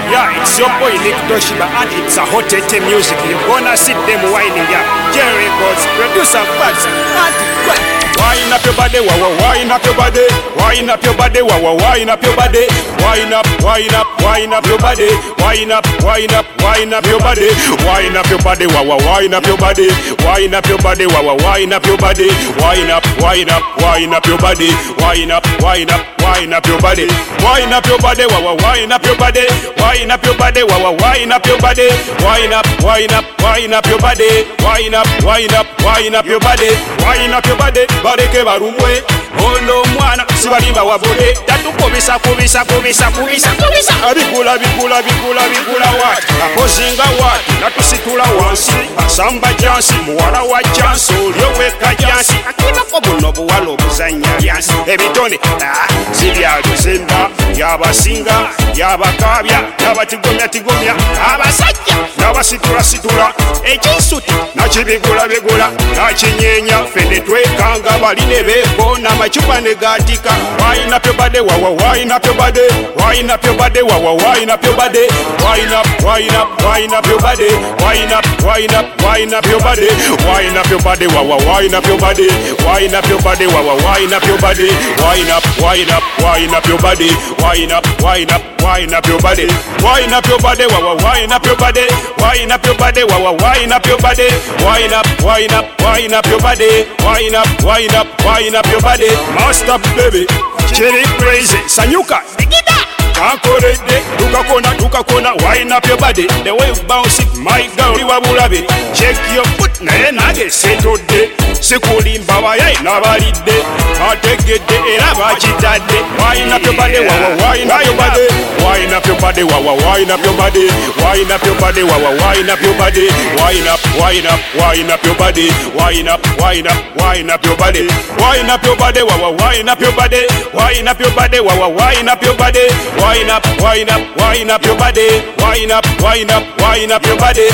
Yeah, it's your boy Nick Toshiba and it's a hot music. You're gonna see them winding up. Jerry Records, producer Fats, wind up your body, wind up your body, wind up your body, wind up your body, wind up, wind up, wind up your body, wind up, wind up, wind up your body, wind up your body, wind up your body, wind up your body, wind up your body, wind up, wind up, wind up your body, wind up, wind up, wind up your body, wind up your body, wind up your body, wind up your body, wind up your body, wind up, wind up, wind up your body, wind up, wind up, wind up your body, wind up your body. Bareke barumwe ono mwana sibalimba wabode tatukobisa kubisa kubisa kubisa kubisa abikula bikula bikula bikula wati akozinga wati natusitula wansi asamba jansi muwala wa jansi olyoweka jansi akibako buno buwala obuzanya byansi ebitone zibyaluzenda yabasinga yabakabya yabatigomya tigomya abasajja nabasitula situla ekinsuti nakibigula bigula nakinyenya fene twekanga baline bekona machupa negatika. Wind up your body, wind up your body, wind up your body, wind up your body, wind up, wind up, wind up your body, wind up, wind up, wind up your body, wind up your body, wind up your body, wind up your body, wind up your body, wind up, wind up, wind up your body, wind up, wind up, wind up your body, wind up your body, wind up your body, wind up your body, wind up your body, wind up, wind up, wind up your body, wind up, wind up, wind up your body, master baby, chili crazy, sanyuka, digida. Kankorede, tukakona, wind up your body. The way you bounce it, my girl, you will it. Check your foot, nae nage, settle de. Sikuli mbaba yai, nabalide. Ategede, erabachitade. Wind up your body, wind up your body. Wind up your body, wind up your body. Wind up your body, wind up your body. Wind up, wind up, wind up your body. Wind up, wind up, wind up your body. Wind up your body, wind up your body. Wind up your body, wind up your body. Wind up, wind up, wind up your body. Wind up, wind up, wind up your body.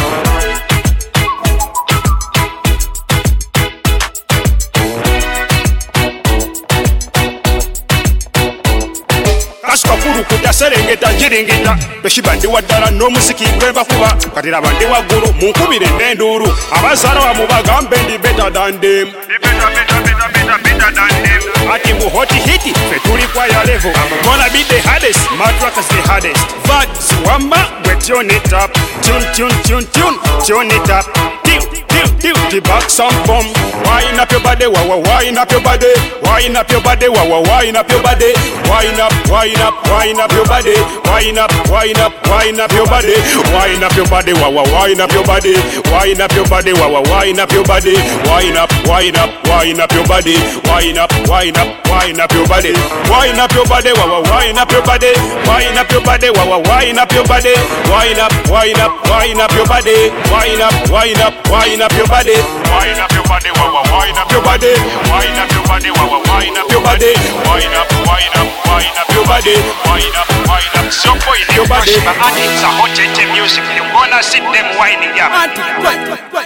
Kashukuru kujya serengeta jiringita Toshiba ndi wadala no musiki gweba kuba katira bandi waguru munkubire n'enduru abazara wa mubagambe ndi better than them better than them ati mu hot hit fe tuli kwa ya level I'm gonna be the hardest my track is the hardest vibes wamba we tune it up tune it up the back some bomb wind up your body wind up your body wind up your body wind up your body wind up wind up wind up your body wind up wind up wind up your body wind up your body wind up your body wind up your body wind up your body wind up wind up wind up your body wind up wind up wind up your body wind up your body wind up your body wind up your body wind up your body wind up wind up wind up your body wind up wind up wind up your body wind up your body wind up your body wind up your body wind up your body wind up wind up wind up your body wind up wind up so boy your body and it's a hot music you wanna see them winding up